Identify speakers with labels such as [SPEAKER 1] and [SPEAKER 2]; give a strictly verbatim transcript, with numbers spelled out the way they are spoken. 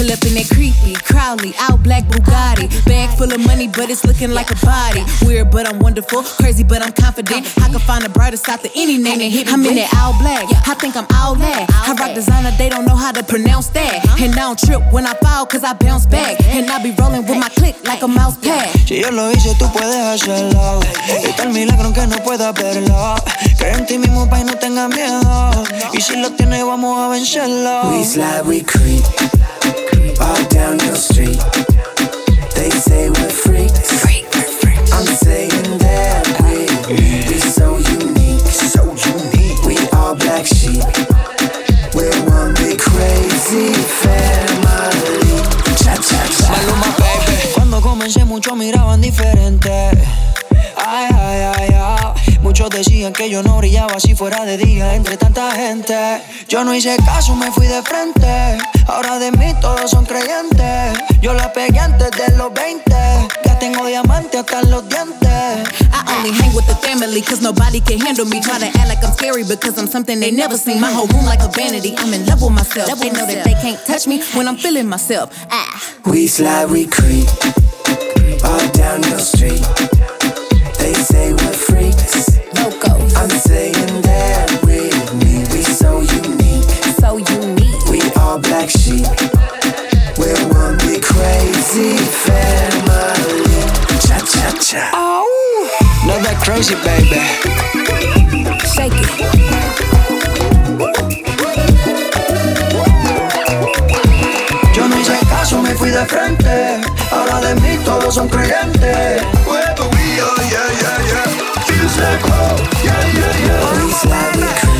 [SPEAKER 1] Pull up in that creepy, Crowley, out black Bugatti. Bag full of money, but it's looking like a body. Weird, but I'm wonderful. Crazy, but I'm confident. I can find a brighter side to any name that hit me. I'm in that all black. I think I'm all that. I rock designer, they don't know how to pronounce that. And I don't trip when I fall, cause I bounce back. And I be rolling with my click like a mouse pad.
[SPEAKER 2] Si yo lo hice, tú puedes hacerlo. Y tal milagro aunque no puedas verlo. Cree en ti mismo, pa' y no tengas miedo. Y si lo tienes, vamos a vencerlo.
[SPEAKER 3] We slide, we creep, all down your street. They say we're freaks, I'm saying that we we so unique, so unique. We all black sheep, we're one big crazy family. Cha cha cha.
[SPEAKER 2] Maluma, baby. Cuando comencé muchos miraban diferente. Ay, ay, ay, ay. Muchos decían que yo no brillaba si fuera de día entre tanta gente. Yo no hice caso, me fui de frente. Ahora de mí todos son creyentes. Yo la pegué antes de los veinte. Ya tengo diamante hasta en los dientes.
[SPEAKER 1] I only hang with the family, cause nobody can handle me. Try to act like I'm scary because I'm something they never seen. My whole room like a vanity, I'm in love with myself. They know that they can't touch me when I'm feeling myself. Ah.
[SPEAKER 3] We slide, we creep, all down your street. They say we're freaks,
[SPEAKER 1] Locos.
[SPEAKER 3] I'm saying that we we so unique,
[SPEAKER 1] So unique.
[SPEAKER 3] we all black sheep. We're one big crazy family. Cha cha cha.
[SPEAKER 2] Oh, not that crazy, baby.
[SPEAKER 1] Shake it.
[SPEAKER 2] Yo no hice caso, me fui de frente. Ahora de mí todos son creyentes.
[SPEAKER 4] Wherever we are, yeah, yeah, yeah. Feels like home, yeah, yeah, yeah.
[SPEAKER 3] We slide, we creep.